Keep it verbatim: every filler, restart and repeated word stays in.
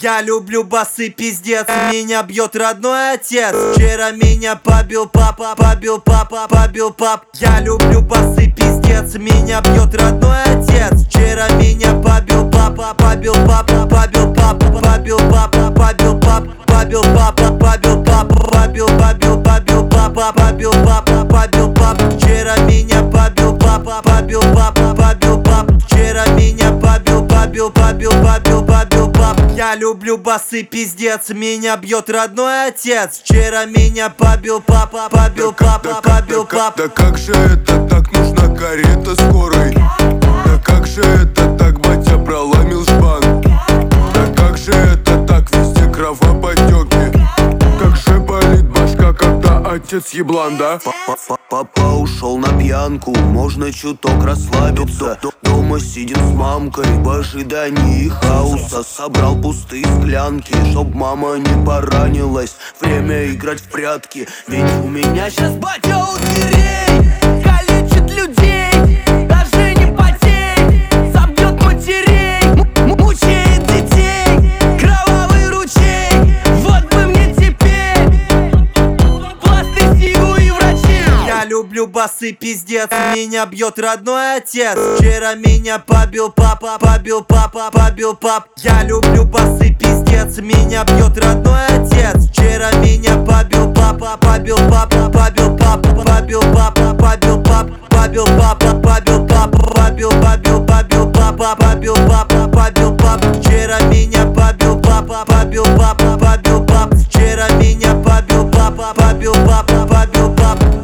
Я люблю басы, пиздец, меня бьет родной отец. Вчера меня побил папа, побил папа, побил пап. Я люблю басы, пиздец, меня бьет родной отец. Вчера меня побил папа, побил папа, побил папа, побил папа, побил пап, побил папа, побил папа, побил, побил, побил папа, побил папа, побил пап. Вчера меня побил папа, побил папа, побил пап. Вчера меня побил, побил, побил, побил, побил пап. Я люблю басы, пиздец, меня бьет родной отец. Вчера меня побил папа, побил папа, побил пап. Да как же это так, нужна карета скорой? Да как же это так, батя проломил шпан? Да как же это так, везде кровоподтеки? Как же болит башка, когда отец еблан, да? Папа ушел на пьянку, можно чуток расслабиться. Дома сидит с мамкой в ожидании хаоса. Собрал пустые склянки, чтоб мама не поранилась. Время играть в прятки, ведь у меня сейчас батя у дверей. Калечит людей, даже не потеет. Забьет матерей, мучает детей. Кровавый ручей, вот бы мне теперь пласты, сигу и врачи. Я люблю басы, пиздец, меня бьет родной отец. Вчера меня побил папа, побил папа, побил пап. Я люблю басы, пиздец, меня бьет родной отец. Вчера меня побил папа, побил папа, побил папа, побил папа, побил пап, побил папа, побил папа, побил, побил, побил папа, побил папа, побил пап. Вчера меня побил папа, побил папа, побил пап. Вчера меня побил папа, побил папа.